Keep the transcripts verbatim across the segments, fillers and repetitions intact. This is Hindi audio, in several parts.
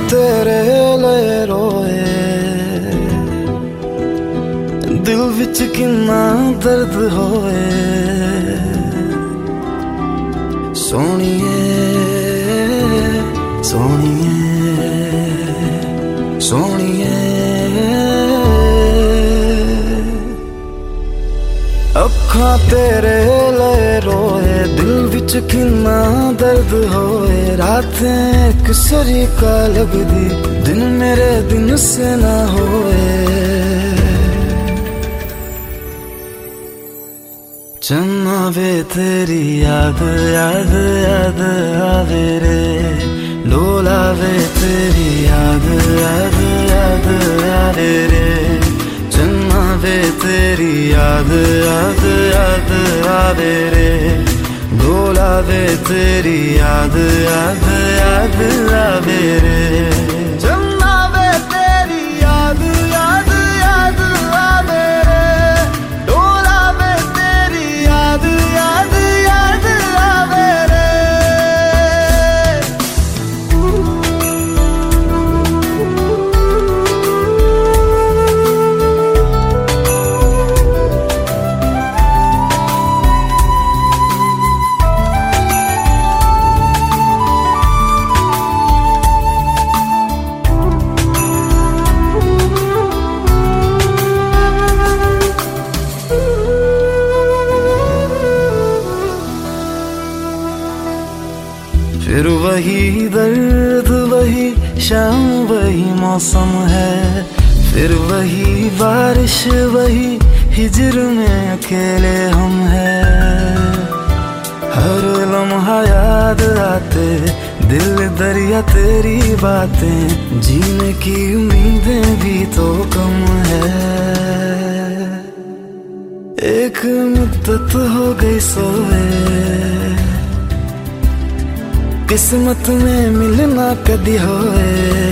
तेरे लए रोए, दिल विच किन्ना दर्द होए। सोनिए सोनिए सोनिए, अखां तेरे लए रोए, दिल विच किन्ना दर्द होए। रातें एक सरीका लगदी, दिन मेरे दिन से ना होए। चन्ना वे तेरी याद याद याद आवे रे, डोला वे तेरी याद याद याद आवे रे। चन्ना वे तेरी याद याद याद आवे रे, डोला वे तेरी याद याद याद आवे रे। चन्ना वे तेरी याद याद याद आवे रे, डोला वे तेरी याद याद याद आवे रे। फिर वही दर्द वही शाम वही मौसम है, फिर वही बारिश वही हिजर में अकेले हम हैं। हर लम्हा याद आते दिल दरिया तेरी बातें, जीने की उम्मीदें भी तो कम है। एक मुद्दत हो गई सोए, किस्मत में मिलना कदी होए।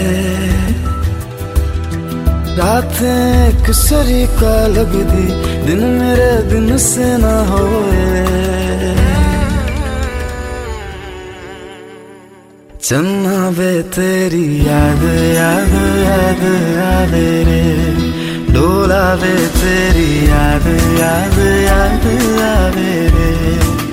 रातें एक सरीका लगदी, दिन मेरे दिन से ना होए। चन्ना वे तेरी याद याद याद आवे रे, डोला वे तेरी याद याद याद आवे रे।